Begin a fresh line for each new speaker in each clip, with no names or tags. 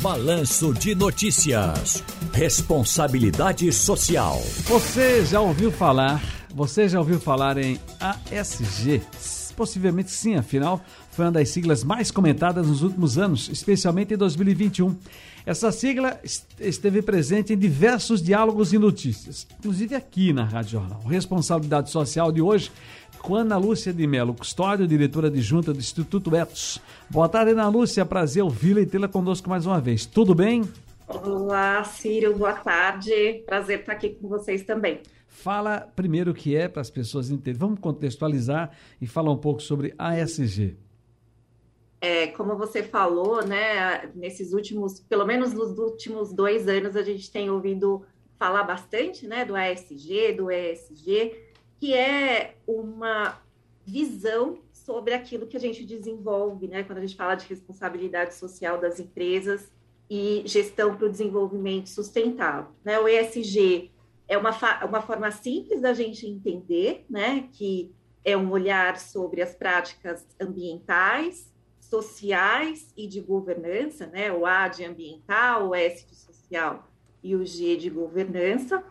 Balanço de Notícias. Responsabilidade social.
Você já ouviu falar em ASG? Possivelmente sim, afinal, foi uma das siglas mais comentadas nos últimos anos, especialmente em 2021. Essa sigla esteve presente em diversos diálogos e notícias, inclusive aqui na Rádio Jornal. Responsabilidade Social de hoje, com Ana Lúcia de Melo Custódio, diretora adjunta do Instituto Etos. Boa tarde, Ana Lúcia, prazer ouvi-la e tê-la conosco mais uma vez. Tudo bem?
Olá, Ciro, boa tarde. Prazer estar aqui com vocês também.
Fala primeiro o que é para as pessoas entenderem. Vamos contextualizar e falar um pouco sobre ASG.
Como você falou, né, pelo menos nos últimos 2 anos, a gente tem ouvido falar bastante, né, do ASG, do ESG, que é uma visão sobre aquilo que a gente desenvolve, né, quando a gente fala de responsabilidade social das empresas e gestão para o desenvolvimento sustentável, né? O ESG é uma forma simples da gente entender, né, que é um olhar sobre as práticas ambientais, sociais e de governança, né, o A de ambiental, o S de social e o G de governança.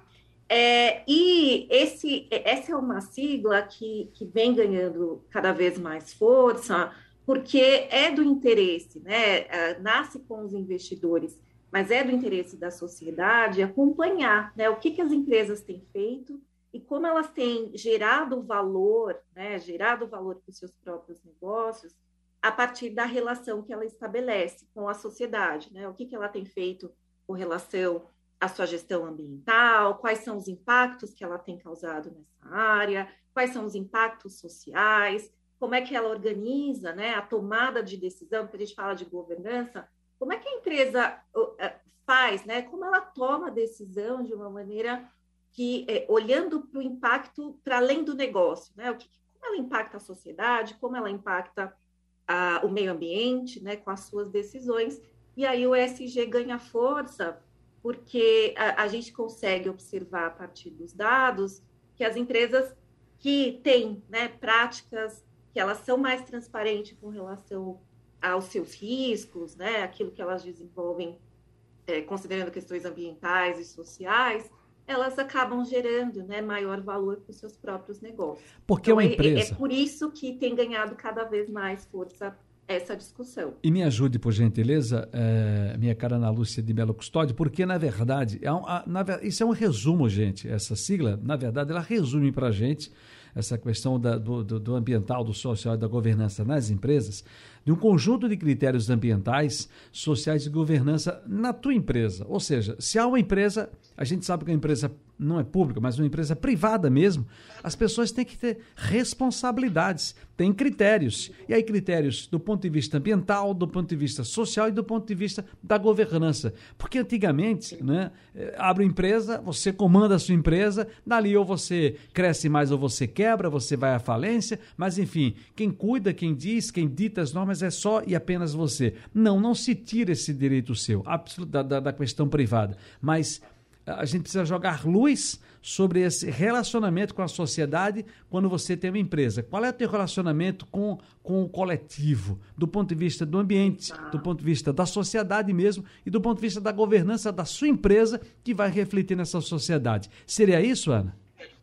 Essa é uma sigla que vem ganhando cada vez mais força, porque é do interesse, né? Nasce com os investidores, mas é do interesse da sociedade acompanhar, né, o que as empresas têm feito e como elas têm gerado valor, né, gerado valor para os seus próprios negócios a partir da relação que ela estabelece com a sociedade, né? O que ela tem feito com relação à sua gestão ambiental, quais são os impactos que ela tem causado nessa área, quais são os impactos sociais, como é que ela organiza, né, a tomada de decisão, porque a gente fala de governança, como é que a empresa faz, né, como ela toma a decisão de uma maneira que, olhando para o impacto para além do negócio, né, como ela impacta a sociedade, como ela impacta o meio ambiente, né, com as suas decisões, e aí o ESG ganha força porque a gente consegue observar a partir dos dados que as empresas que têm, né, práticas que elas são mais transparentes com relação aos seus riscos, né, aquilo que elas desenvolvem, considerando questões ambientais e sociais, elas acabam gerando, né, maior valor para os seus próprios negócios.
Porque
então,
uma empresa...
é por isso que tem ganhado cada vez mais força essa discussão.
E me ajude, por gentileza, minha cara Ana Lúcia de Melo Custódio, porque, na verdade, isso é um resumo, gente. Essa sigla, na verdade, ela resume para a gente essa questão do ambiental, do social e da governança nas empresas, de um conjunto de critérios ambientais, sociais e governança na tua empresa. Ou seja, se há uma empresa, a gente sabe que a empresa não é pública, mas uma empresa privada mesmo, as pessoas têm que ter responsabilidades, têm critérios. E aí critérios do ponto de vista ambiental, do ponto de vista social e do ponto de vista da governança. Porque antigamente, né, abre uma empresa, você comanda a sua empresa, dali ou você cresce mais ou você quebra, você vai à falência, mas enfim, quem cuida, quem diz, quem dita as normas é só e apenas você. Não se tira esse direito seu, da questão privada, mas a gente precisa jogar luz sobre esse relacionamento com a sociedade quando você tem uma empresa. Qual é o teu relacionamento com o coletivo, do ponto de vista do ambiente, do ponto de vista da sociedade mesmo e do ponto de vista da governança da sua empresa que vai refletir nessa sociedade. Seria isso, Ana?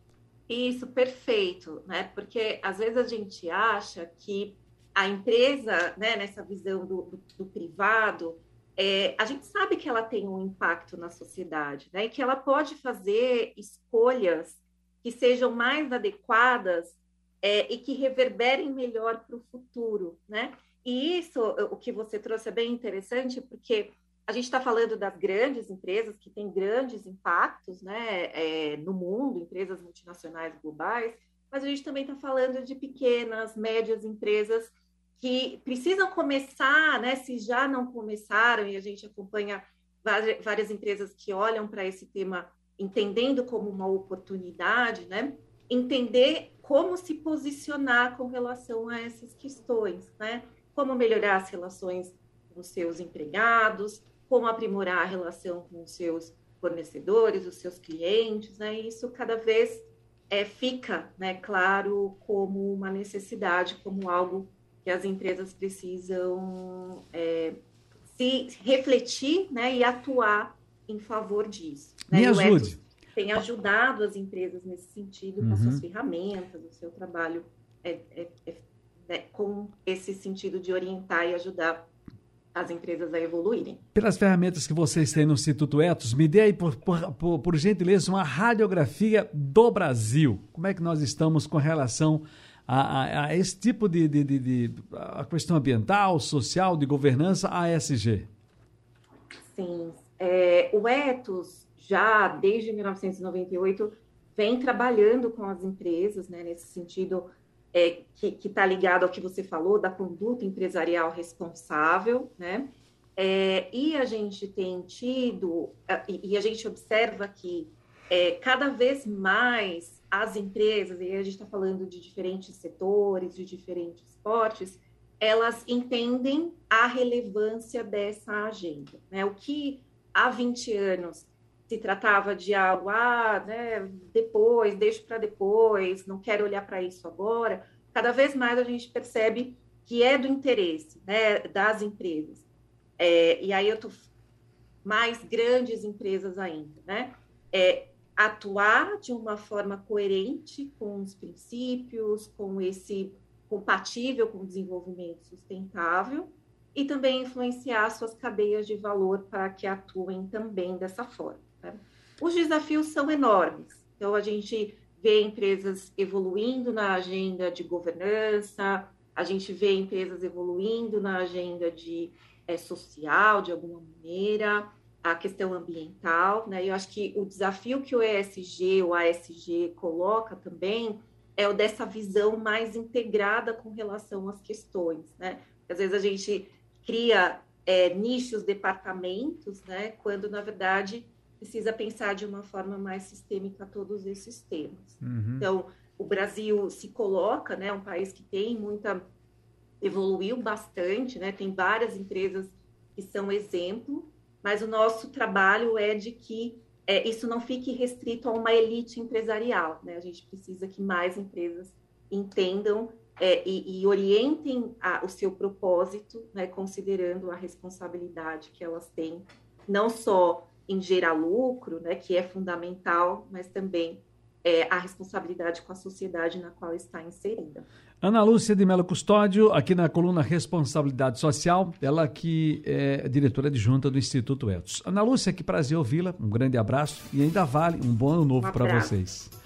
Isso, perfeito, né? Porque às vezes a gente acha que a empresa, né, nessa visão do privado, a gente sabe que ela tem um impacto na sociedade, né? E que ela pode fazer escolhas que sejam mais adequadas e que reverberem melhor para o futuro, né? E isso, o que você trouxe é bem interessante, porque a gente está falando das grandes empresas que têm grandes impactos, né, no mundo, empresas multinacionais globais, mas a gente também está falando de pequenas, médias empresas que precisam começar, né, se já não começaram, e a gente acompanha várias empresas que olham para esse tema entendendo como uma oportunidade, né, entender como se posicionar com relação a essas questões, né, como melhorar as relações com os seus empregados, como aprimorar a relação com os seus fornecedores, os seus clientes, né, e isso cada vez fica, né, claro, como uma necessidade, como algo que as empresas precisam se refletir, né, e atuar em favor disso. Né?
Me ajude.
Tem ajudado as empresas nesse sentido, com as suas ferramentas, o seu trabalho né, com esse sentido de orientar e ajudar as empresas a evoluírem.
Pelas ferramentas que vocês têm no Instituto Ethos, me dê aí, por gentileza, uma radiografia do Brasil. Como é que nós estamos com relação a esse tipo a questão ambiental, social, de governança, ASG?
Sim. O Ethos, já desde 1998, vem trabalhando com as empresas, né, nesse sentido que está ligado ao que você falou, da conduta empresarial responsável, né? E a gente tem tido, e a gente observa que cada vez mais as empresas, e a gente está falando de diferentes setores, de diferentes portes, elas entendem a relevância dessa agenda, né? O que há 20 anos se tratava de algo, né, depois, deixo para depois, não quero olhar para isso agora, cada vez mais a gente percebe que é do interesse, né, das empresas. E aí eu estou mais grandes empresas ainda, né? Atuar de uma forma coerente com os princípios, com esse compatível com o desenvolvimento sustentável e também influenciar suas cadeias de valor para que atuem também dessa forma. Né? Os desafios são enormes, então a gente vê empresas evoluindo na agenda de governança, a gente vê empresas evoluindo na agenda social, de alguma maneira, a questão ambiental, né? Eu acho que o desafio que o ESG, o ASG coloca também é o dessa visão mais integrada com relação às questões, né? Às vezes a gente cria nichos, departamentos, né? Quando, na verdade, precisa pensar de uma forma mais sistêmica todos esses temas. Então, o Brasil se coloca, né? Um país que evoluiu bastante, né? Tem várias empresas que são exemplo, mas o nosso trabalho é de que isso não fique restrito a uma elite empresarial, né? A gente precisa que mais empresas entendam e orientem o seu propósito, né? Considerando a responsabilidade que elas têm, não só em gerar lucro, né? Que é fundamental, mas também a responsabilidade com a sociedade na qual está inserida.
Ana Lúcia de Mello Custódio, aqui na coluna Responsabilidade Social, ela que é diretora adjunta do Instituto Ethos. Ana Lúcia, que prazer ouvi-la, um grande abraço e ainda vale um bom ano novo para vocês.